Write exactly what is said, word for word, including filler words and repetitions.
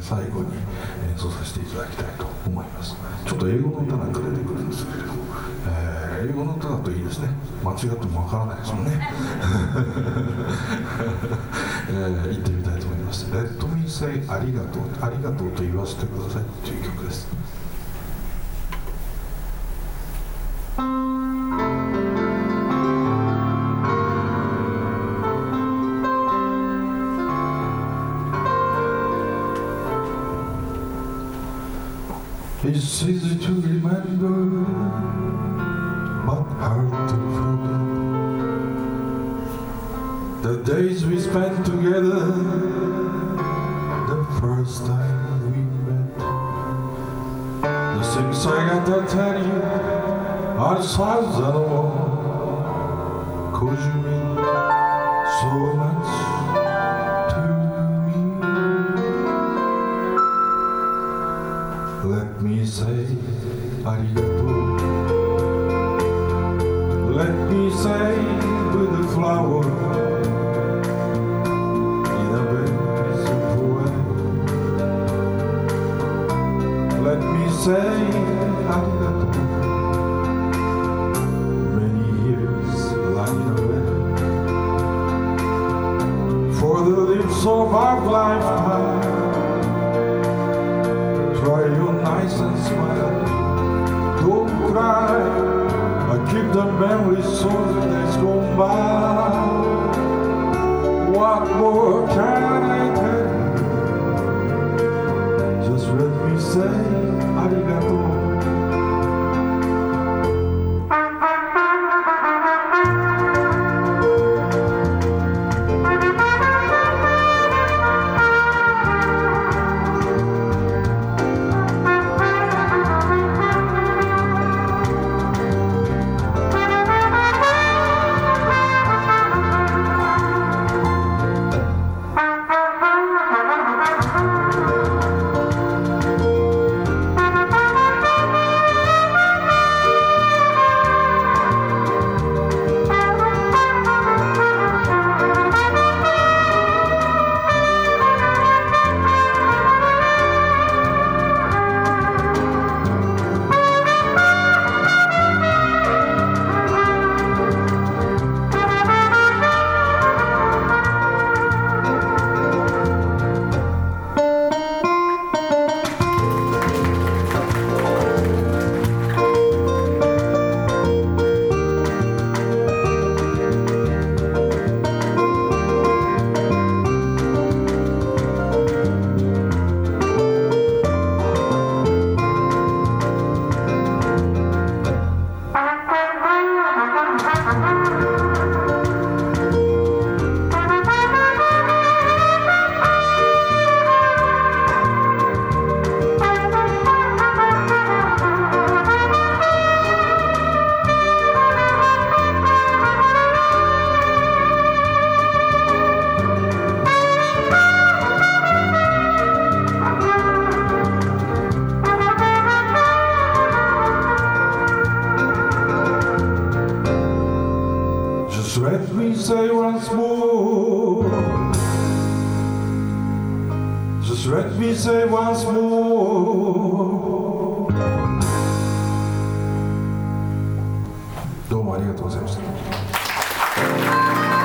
最後に演奏させていただきたいと思います。ちょっと英語の歌なんか出てくるんですけれども、えー、英語の歌だといいですね。間違ってもわからないですもんね、えー、言ってみたいと思います。 Let me say ありがとう、ありがとうと言わせてくださいという曲です。It's easy to remember, but hard to forget the days we spent together, the first time we met. The things I got to tell you are thousand more, 'cause you mean so much to me. Let me say ありがとう。 Let me say with a flower in a beautiful way. Let me say ありがとう。 Many years lying away for the lips of our lifetime. Try your nice and smile, don't cry. I keep the memories so the days go by. What more can I tell you? Just let me say ありがとう。Let me say once more, just let me say once more. どうもありがとうございました。